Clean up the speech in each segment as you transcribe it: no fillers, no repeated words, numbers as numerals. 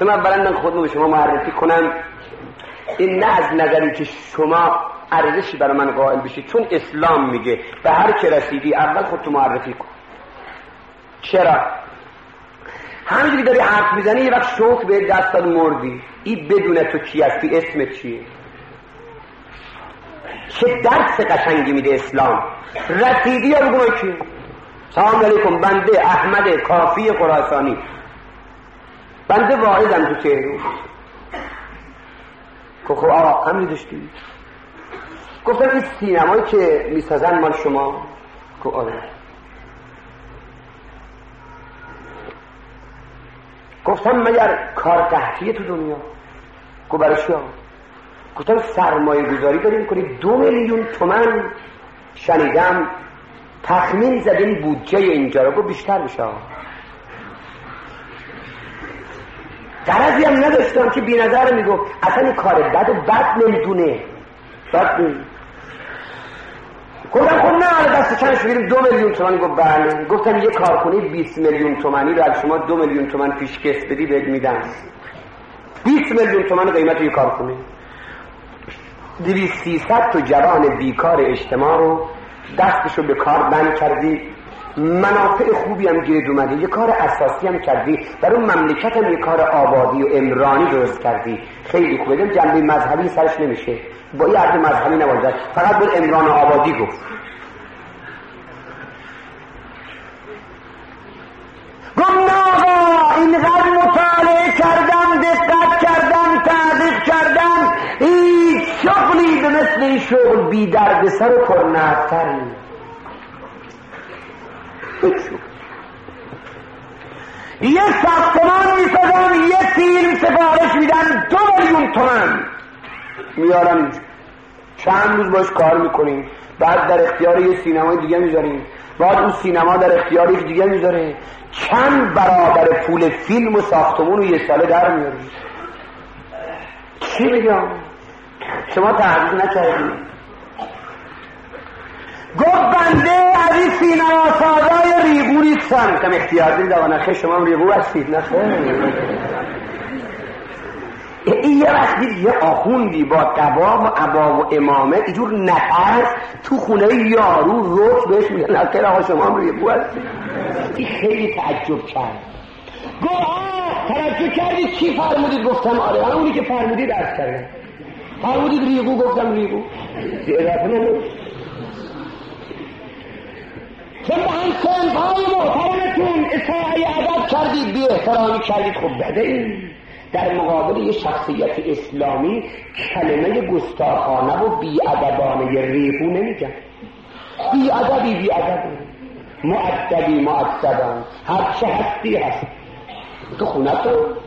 گفتم اولا من خودمو به شما معرفی کنم، این نه از نظری که شما ارزشی برای من قائل بشید، چون اسلام میگه به هر که رسیدی اول خودتو معرفی کن. چرا؟ همینجوری داری حرف میزنی یه وقت شوک به دست داد مردی، این بدون تو کی هستی، اسمت چیه؟ چه درس قشنگی میده اسلام. رسیدی یا بگو من کی؟ سلام علیکم، بنده احمد کافی خراسانی، بنده واحدم تو تهران. خب آقا همین داشتی؟ گفتم این سینمایی که میسازن مال شما؟ گفت آره. گفتم مگر کار قحطیه تو دنیا؟ گفت برای چی؟ گفتم سرمایه گذاری داریم کنید 2 میلیون تومان شنیدم تخمین زدیم بودجه اینجا رو. گفت بیشتر بشه. غرضی هم نداشتم که بی نظر میگفت اصلا این کار بد و بد نمیدونه. گفتم خب نه دست چندش بگیریم 2 میلیون تومانی. گفت بله. گفتم یه کارخونه 20 میلیون تومانی رو از شما 2 میلیون تومان پیشکش بدی بهت میدم. 20 میلیون تومان قیمت یه کارخونه. 200-300 تا جوان بیکار اجتماع رو دستشو به کار بند کردی، منافع خوبی هم گیرد اومده، یه کار اساسی هم کردی، برای مملکت هم یه کار آبادی و عمرانی درست کردی. خیلی خوبه. دیدم جنبه مذهبی سرش نمیشه، با یه عرض مذهبی نباید، فقط باید عمران و آبادی گفت. گم آقا اینقدر مطالعه کردم، دقت کردم، تحقیق کردم، هیچ شغلی به مثل این شغل بی درد سر و پرنفع‌تر نیست. یه ساختمان میسازم، یه فیلم سفارش میدن 2 میلیون تومان میارم اینجا، چند روز باش کار میکنیم، بعد در اختیار یه سینمای دیگه میذاریم، بعد اون سینما در اختیار یک دیگه میذاره، چند برابر پول فیلم و ساختمون رو یه ساله در میاریم. چی بگم؟ شما تحقیق نکردید. گفت بنده از این سینما سازای ریگو نیستم. کم اختیار دید آقا نخه شما هم ریگو هستید. نخه این یه وقت دید یه آخوندی با قبا و عبا و امامه اینجور نفس تو خونه یارو روش بهش میگن نخه آقا شما هم ریگو هستید. این خیلی تعجب کرد. گفت توجه کردید چی فرمودید؟ گفتم آره اونی که فرمودید عرض کردم. فرمودید ریگو؟ گفتم ریگو. اضافه نمید چون به هم سنفهای محترمتون اصحای ادب کردید، بی احترامی کردید. خب بده این در مقابل یه شخصیت اسلامی کلمه گستاخانه و بی ادبانه ریحو نمیگن. بی ادبی بی ادبی، مؤدبی مؤدبان، هر چه هستی هست تو خونه تو.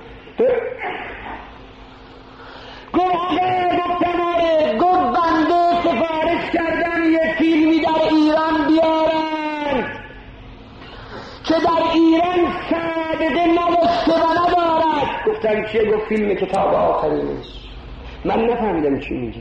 گفتم آره. گفت بنده سفارش کردم یه فیلمی در ایران بیارن که در ایران سابقه نداشته و ندارد. گفتم چیه؟ گفت فیلم کتاب آخرینش. من نفهمیدم چی میگه.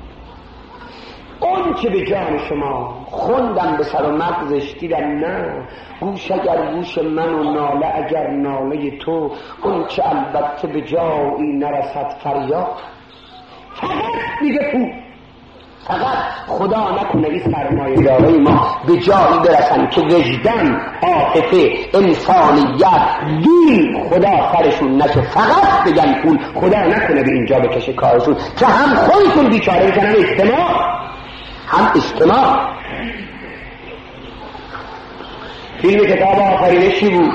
اون که به جان شما خوندم به سر و مغزش دیدم نه، گوش اگر گوش من و ناله اگر ناله تو، اون که البته به جایی نرسد فریاد. فقط میگه تو، فقط خدا نکنه این سرمایه دارای ما به جایی برسن که وجدان، عاطفه، انسانیت، دین خدا سرشون نشه، فقط بگن پول، خدا نکنه به اینجا بکشه کارشون که هم خودشون بیچاره بشن، هم اجتماع. فیلم کتاب آخرینش چی بود؟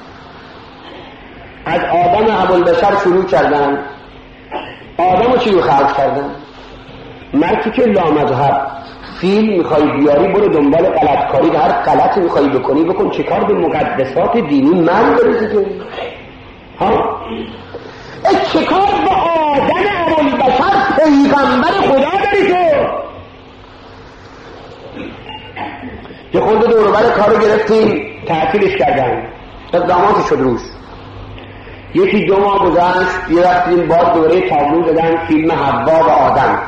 از آدم ابوالبشر شروع کردن. آدم رو چی رو خلق کردن؟ مرکی که لامذهب فیلم میخوایی بیاری برو دنبال غلطکاری، هر غلطی میخوایی بکنی بکن، چه کار به مقدسات دینی من داری دیگه؟ ها؟ چه کار به آدم ابوالبشر پیغمبر خدا داری تو؟ یه خورده دوروبر کارو گرفتیم تعطیلش کردن، اقداماتی شد روش. یکی 2 ماه گذشت یه رفتیم باز دوره تابلو زدن فیلم حوا و آدم،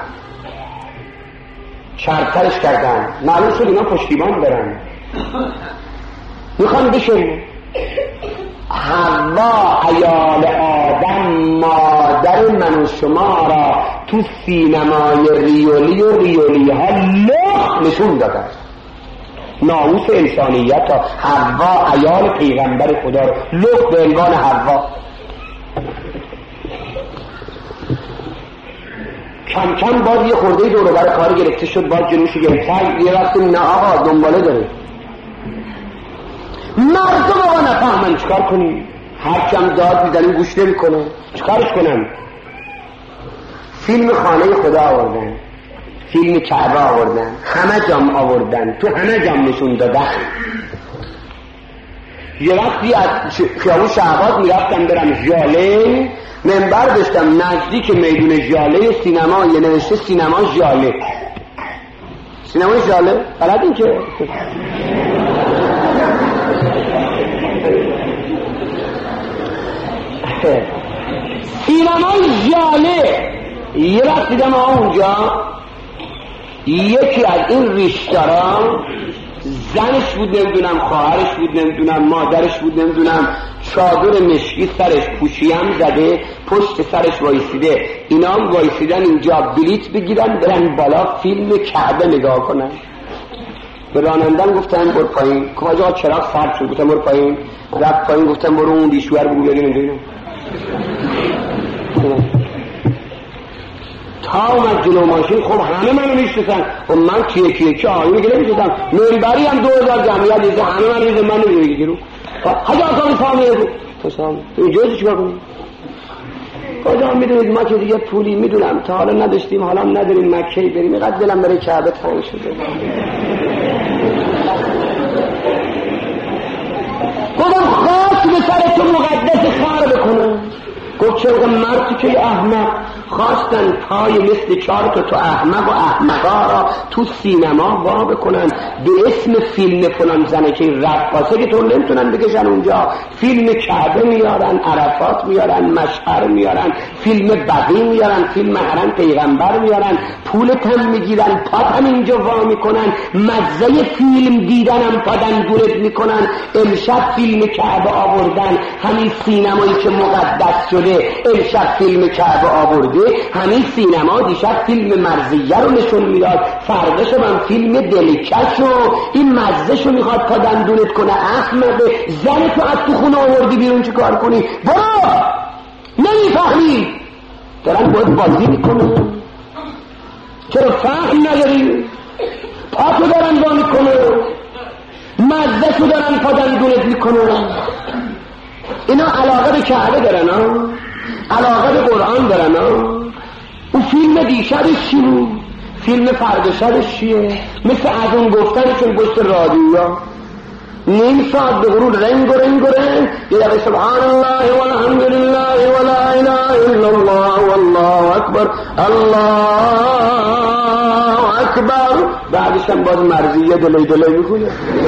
شرطرش کردن، معلوم شد اینا پشتیبان برن میخوان بشن. حوا عیال آدم مادر من و شما را تو سینمای ریولی و ریولی ها لخ نشون دادن. ناموس انسانیت ها، حوا عیال پیغمبر خدا رو لخ به عنوان حوا. کم کم باز یه خورده دور و بر کار گرفته شد، باز جلوش گرفتن یه وقتی نه آقا دنباله داره. مردم آقا نفهمن چکار کنیم؟ هرچم داد میزنیم گوش نمی کنن، چکارش کنم؟ فیلم خانه خدا آوردن، فیلم کعبه آوردن، همه جام آوردن، تو همه جام نشون دادن. یه وقتی از خیابون شهباز میرفتم برم ژاله، منبر داشتم نزدیک میدون ژاله سینما، یه نوشته سینما ژاله. سینما ژاله بلدین که سینما ژاله. یه وقت دیدم اونجا یکی از این ریشدارا، زنش بود نمیدونم، خواهرش بود نمیدونم، مادرش بود نمیدونم، چادر مشکی سرش پوشیم زده، پشت سرش وایسیده، اینا هم وایسیدن اینجا بلیت بگیرن برن بالا فیلم کعبه نگاه کنن. به رانندن گفتم برو پایین. کجا چراغ سرد شد؟ گفتم برو پایین. رفت پایین. گفتم برو اون دیشوار بگو بیارین اینجا. تا اومد جلو ماشین، خب همه منو میشناسن. خب من کیه آیون میگه نمیشناسم. منبری هم 2000 جمعیت دیده، همه منو میشناسن، من نمیگه رو. حاجی آقا سامی رو تو سامی اینجا چیکار کنیم؟ کجا میدونید ما که دیگه پولی میدونم تا حالا نداشتیم، حالا هم نداریم، مکه بریم. اینقدر دلم برای کعبه تنگ شده. گفتم خاک به سر تو مقدس خار بکنم. گفت چرا؟ مردی که احمق خواستن پای مثل 4 تا احمق و احمقا را تو سینما وا بکنن به اسم فیلم فلان زنه که رقاصه که تو نمیتونن بکشن اونجا. فیلم کعبه میارن، عرفات میارن، مشعر میارن، فیلم بقیع میارن، فیلم حرم پیغمبر میارن، پولت هم میگیرن، پات هم اینجا وا میکنن، مزه فیلم دیدن هم پادن دورت میکنن. امشب فیلم کعبه آوردن، همین سینمایی که مقدس شده امشب فیلم کعبه آورده. همین سینما دیشب فیلم مرضیه رو نشون میداد، فرداش هم فیلم دلکش و این مزهشو میخواد تا دندونت کنه. احمقه، زن تو از تو خونه آوردی بیرون چی کار کنی؟ برو، نمیفهمی دارن باید بازی میکنه. چرا فهم نداری؟ پاتو دارن با میکنه، مزهشو دارن تا دندونت میکنه. اینا علاقه به کعبه دارن ها، علاقه به قرآن دارن ها. اون فیلم دیشبش چی بود؟ فیلم فردشبش چیه؟ مثل از اون گفتنشون پشت رادیویا نیم ساعت به غرور رنگ و رنگ و رنگ، یه دقیقه سبحان الله والحمدلله ولا اله الا الله والله اکبر الله اکبر. بعدش هم باز مرضیه دلی میکنه.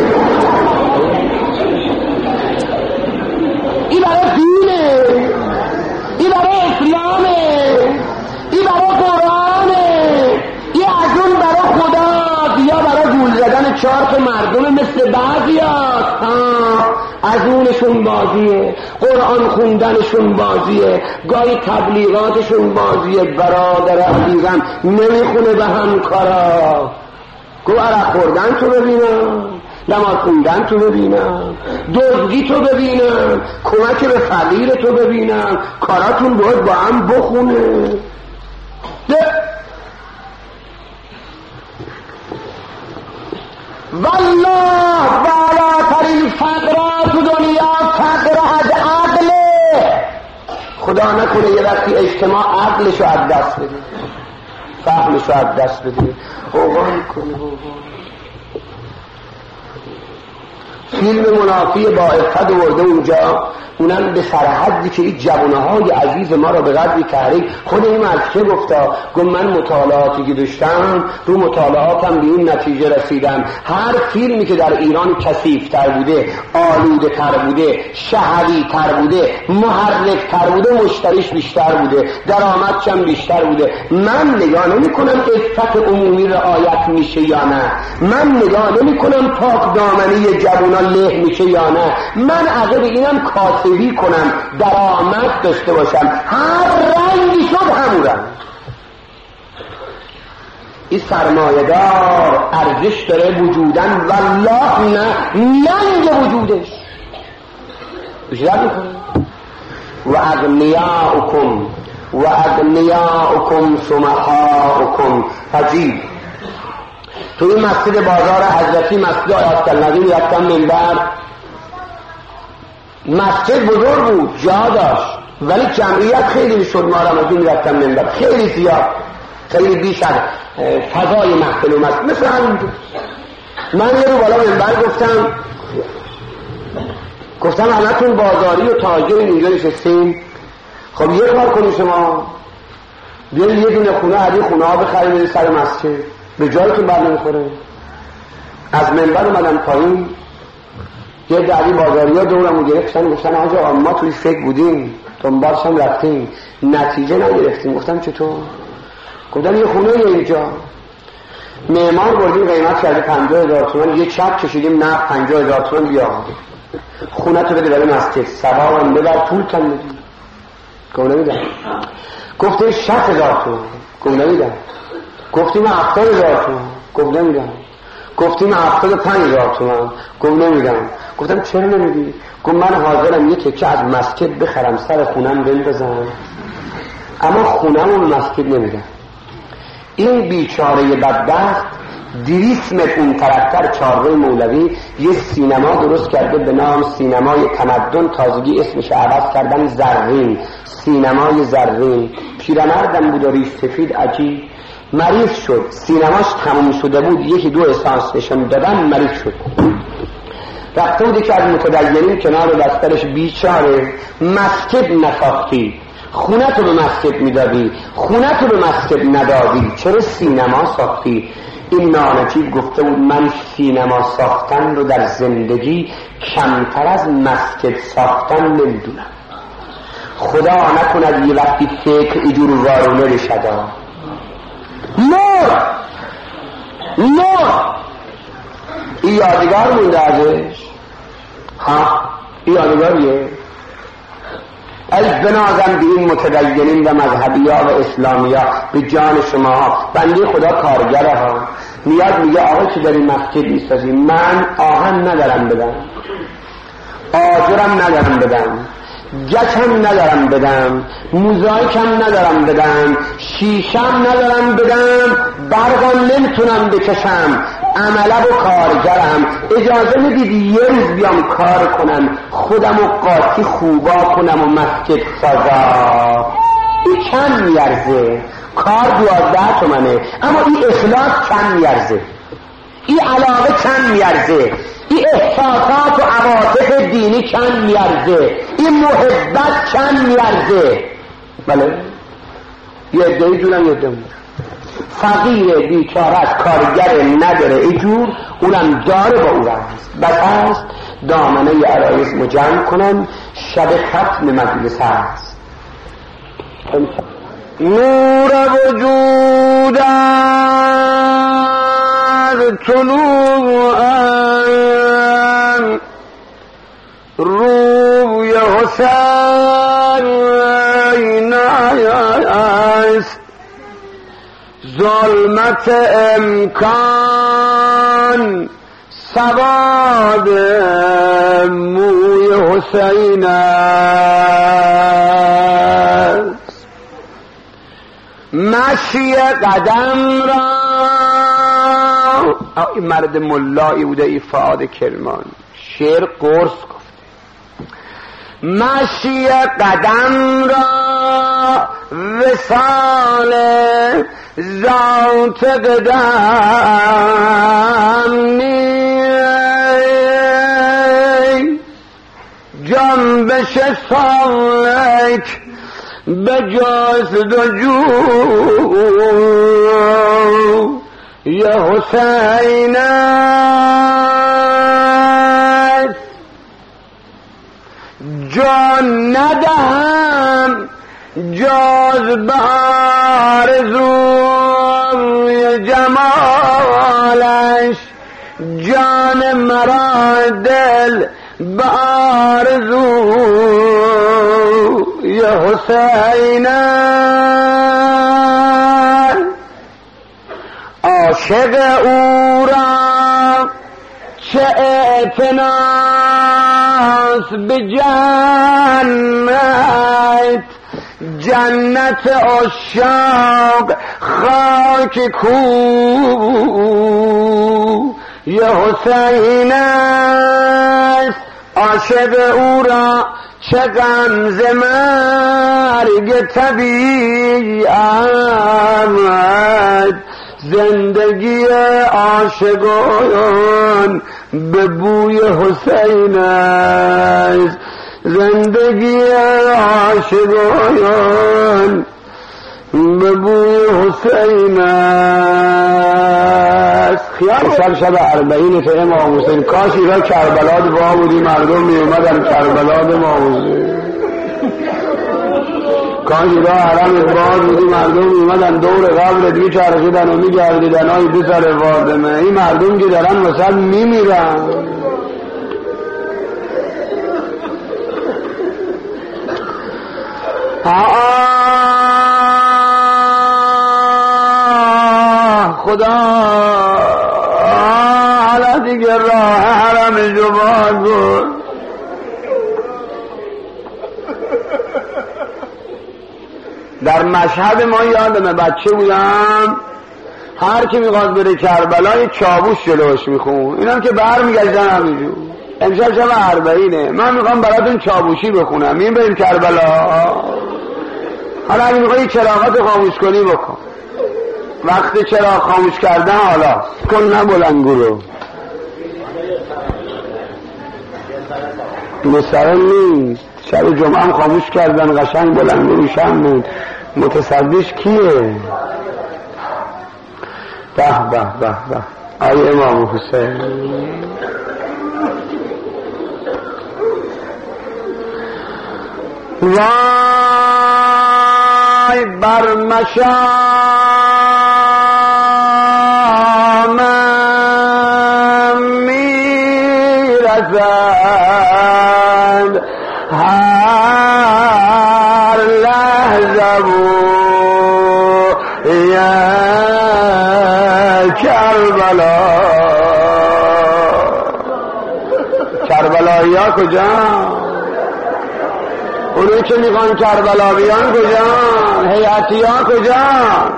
این برای دینه، این برای اسلامه، این برای قرآنه، این از اون برای خدا یا برای گول زدن 4 تا مردم مثل بعضی از اونشون بازیه، قرآن خوندنشون بازیه، گاهی تبلیغاتشون بازیه. برادر عزیزم نمیخونه به هم کارا. گو عرق خوردن تو ببینم، نماز خوندن تو ببینم، دزدی تو ببینم، کمک به فقیر تو ببینم، کاراتون باید با هم بخونه. والله بالاترین فقرات تو دنیا فقر از عقله. خدا نکنه یه وقتی اجتماع عقلشو از دست بده، فهمشو از دست بده، حوان کنه. فیلم منافی با افت ورده اونجا، اونم به سرحدی که این جوانه‌های عزیز ما را به قدری تحریک. خود این مرکه گفتا، گفت من مطالعاتی که داشتم رو مطالعاتم به این نتیجه رسیدم هر فیلمی که در ایران کثیف‌تر بوده، آلوده‌تر بوده، شهوی‌تر بوده، محرک‌تر بوده، مشتریش بیشتر بوده، درآمدش هم بیشتر بوده. من نگاه نمی‌کنم عفت عمومی رعایت میشه یا نه، من نگاه نمی‌کنم پاک دامنی جوانای له میشه یا نه. من عقب اینم کاسبی کنم، درآمد داشته باشم، هر رنگی شد همون رنگ. این سرمایه‌دار ارزش داره وجودن، والله نه ننگ وجودش بیشتر میکنه. و اغنیاؤکم سمحاؤکم. عجیب، تو این مسجد بازار حضرتی، مسجد آیت النبی رفتم منبر، مسجد بزرگ بود، جا داشت، ولی جمعیت خیلی میشد. ما رمضان رفتم منبر، خیلی زیاد، خیلی بیش از فضای محفل و مسجد. مثل همینجور من یه رو بالا منبر گفتم همتون بازاری و تاجر اینجا نشستیم، خب یه کار کنیم شما، بیایید یه دونه خونه از این خونه ها بخریم سر مسجد، به جایتون بر نمیخوره. از منبر اومدم پایین، یه دعوی بازاری ها دورمو گرفتن، گفتن آقا ما توی فکر بودیم، دنبالش هم رفتیم، نتیجه نگرفتیم. گفتم چطور؟ گفتم یه خونه اینجا معمار بردیم، قیمت کرده 50,000 تومان، یه چپ کشیدیم نه 50,000 تومان، بیا خونه تو بده برای مسجد، ثوابم ببر، پول کم بدیم. گفت نمیدم. گفتیم 60,000 تومان، گفت نمیدم. گفتیم 70,000 تومان، گفت نمیدم. گفتیم 75,000 تومان، گفت نمیدم. گفتم چرا نمیدی؟ گفت من حاضرم یه تکه از مسجد بخرم سر خونم بندازم، اما خونم اون مسجد نمیدم. این بیچاره بدبخت 200 متر اون طرفتر چهارراه مولوی یه سینما درست کرده به نام سینمای تمدن، تازگی اسمش عوض کردن زرین، سینمای زرین. پیرمردم بود و ریش سفید، عجیب مریض شد، سینماش تموم شده بود، یکی دو اسانس نشون دادن مریض شد. رفته بود که از متدینین کنار دسترش، بیچاره مسجد نساختی، خونه تو به مسجد میدادی، خونه تو به مسجد ندادی، چرا سینما ساختی؟ این نانجیب گفته بود من سینما ساختن رو در زندگی کمتر از مسجد ساختن نمیدونم. خدا نکند یه وقتی فکر ایجور وارونه بشد. مر این یادگار مونده ازش. ها این یادگاریه. از بنازم به این متدینین و مذهبی ها و اسلامی ها، به جان شما ها، بنده خدا کارگره ها، میاد میگه آقا چی داری مسجد میسازی؟ من آهن ندارم بدم، آجرم ندارم بدم، گچم ندارم بدم، موزایکم ندارم بدم، شیشم ندارم بدم، برقم نمیتونم بکشم، عمله و کارگرم، اجازه میدید یه روز بیام کار کنم، خودم و قاطی خوبا کنم و مسجد سازا. این چند میارزه؟ کار 12 تومنه، اما این اخلاص چند میارزه؟ این علاقه چند میارزه؟ این احساسات و عواطف دینی چند میارزه؟ این محبت چند میارزه؟ بله یه عده‌ای جونم، یه عده‌ای فقیر بیچاره است، کارگر نداره، ایجور اونم داره با اون هست. بس هست دامنه عرایز مجمع کنم، شب ختم مجلس هست. نور وجود از طلوع روی حسین است، ظلمت امکان سواد موی حسین است. مشی قدم را این مرد ملایی بوده، این فعاد کرمان شعر قرص گفته. مشی قدم را وصال ذات قدم نی، جنبش سالک به جاز دو جو یه حسین است. جان ندهم جاز بارزوی جمالش، جان مرا دل به آرزوی حسین عاشق او را چه اعتناس به جنت، جنت عشاق خاک کوی حسین است. عاشق او را چه غم ز مرگ طبیعت، زندگی عاشقان به بوی حسین است. زندگی عاشقان به بوی حسین است. خیال شب 40 تو امام حسین، کاش ایران کربلا دعا بودی مردم می اومدن کربلا امام حسین، کاش ایران حرم باز بودی مردم می اومدن دور قبر دیگه چرخیدن و می گردیدن های پسر فاطمه. این مردم که دارن وسط می میرن. خدا حالا دیگه راه حرم جبال بود. در مشهد ما یادمه بچه بودم هر کی میخواد بره کربلا یه چابوس جلوش میخون، اینم که برمیگشتن همینجور. امشب شب 40 من میخوام براتون چابوسی بخونم، این بریم کربلا. حالا اگه میخوایی چراغات خاموش کنی بکن، وقت چراغ خاموش کردن حالا کن نه بلنگو رو مستقیم نیست. شب جمعه هم خاموش کردن قشنگ بلنگو روشن بود. متصدیش کیه؟ به به به به آی امام حسین. وای بر مشامم میرسد هر لحظه یا کربلا. کربلایی ها کجا؟ اونوی که میخوان کربلا بیان کجا؟ هیئتی ها کجا؟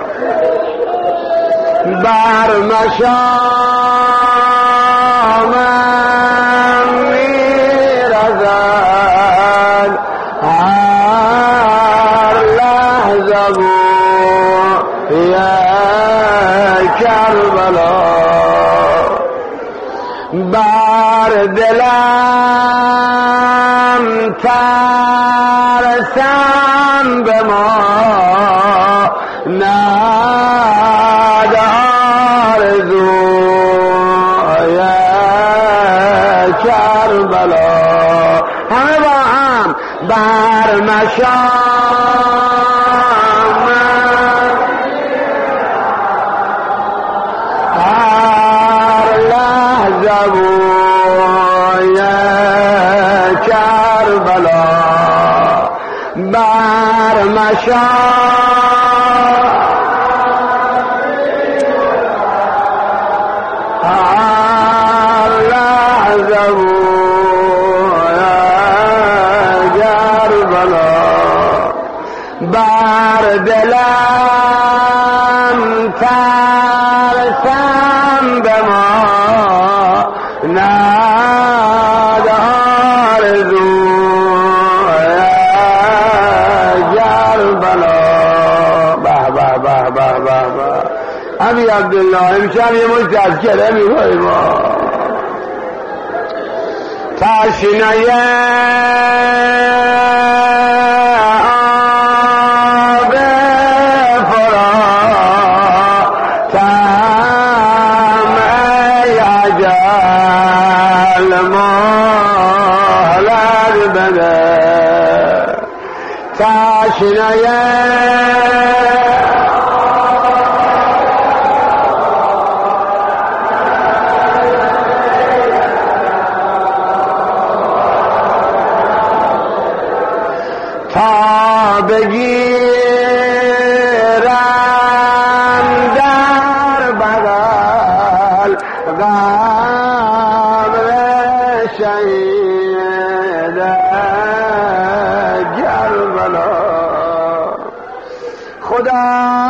بر مشامم میرسد هر لحظه یا کربلا. بر دلم ترسم به ما ند آرزوی کربلا. همه با هم بر مشام هر لحظه کربلا. بر مشام هر لحظه کربلا. بر دلم ترسم به ما ند آرزوی کربلا. به به به به به به ابی عبدالله امشب یه مش تذکره میکنیم ما تشنه آب فرات طمع اجل مهلت بده. تشنه بگیرم در بغل قبر شهید کربلا خدا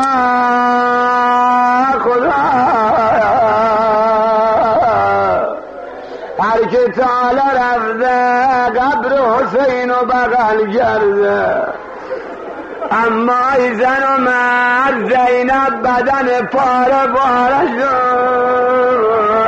هر که تعالی رفته قبر حسین و بغل کرده اما ای زن و مرد زینب بدن پاره پاره شد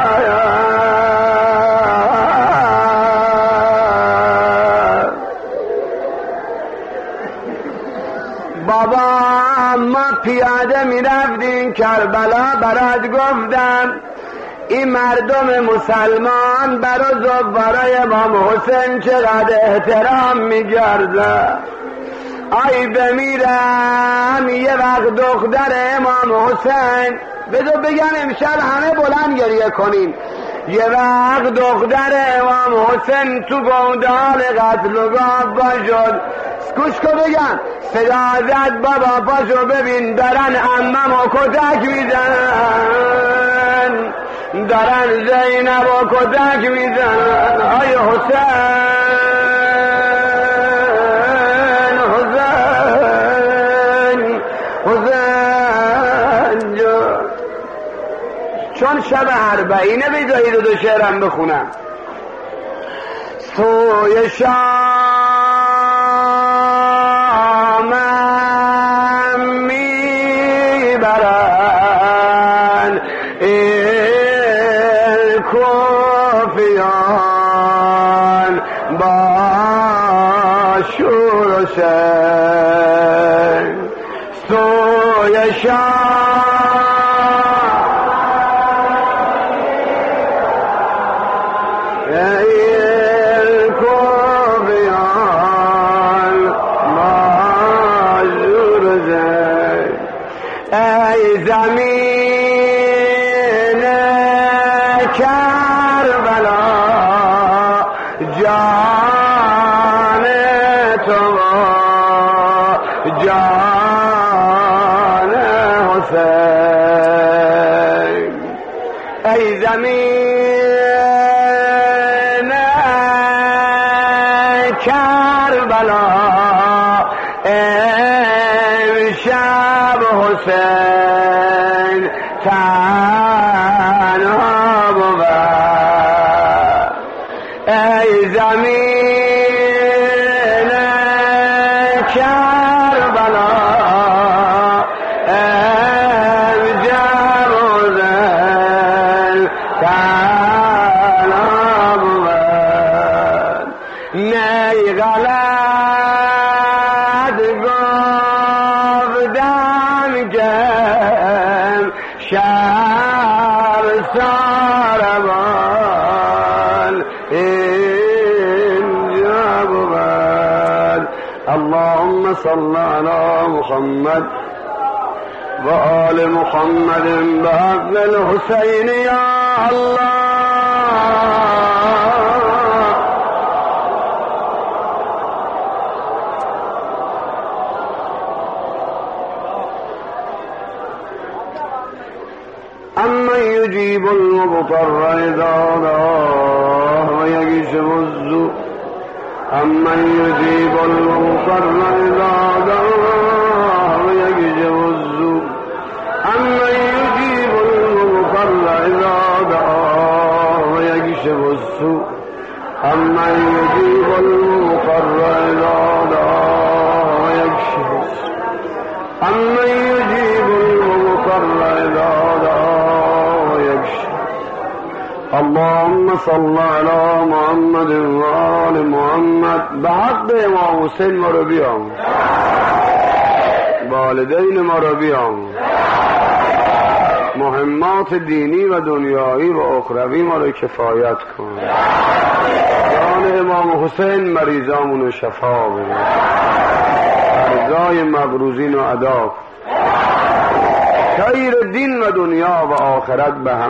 بابا اما پیاده می رفتیم کربلا برات گفتم این مردم مسلمان برای زوارای امام حسین چقدر احترام می کرده آی بمیرم یه وقت دختر امام حسین بذار بگم امشب همه بلند گریه کنیم یه وقت دختر امام حسین تو گودال قتلگاه باشد گوش کن بگم صدا زد بابا پاشو ببین دارن عممو کتک میزنن دارن زینبو کتک میزنن آی حسین چون شب اربعینه بذارید دو شعرم بخونم سوی شامم میبرن این کوفیان با شور و شن سوی ای زمین کربلا جان تو جان حسین ای زمین کربلا امشب حسین تنها بود ای زمین کربلا امشب حسین تنها بود نی غلط گفتم گم شب ساربان اینجا بود اللهم صل على محمد و آل محمد بحق الحسین یا الله أمن يجيب المضطر إذا دعاه ويكشف السوء أمن يجيب المضطر إذا دعاه ويكشف السوء أمن يجيب المضطر إذا دعاه ويكشف السوء أمن يجيب المضطر إذا دعاه ويكشف السوء أمن يجيب المضطر إذا اللهم صل على محمد و آل محمد به حق امام حسین ما رو بیام والدین ما رو بیام مهمات دینی و دنیایی و اخروی ما رو کفایت کن جان امام حسین مریضامون رو شفا بده ارزای مبروزین رو ادا کن خیر دین و دنیا و آخرت به هم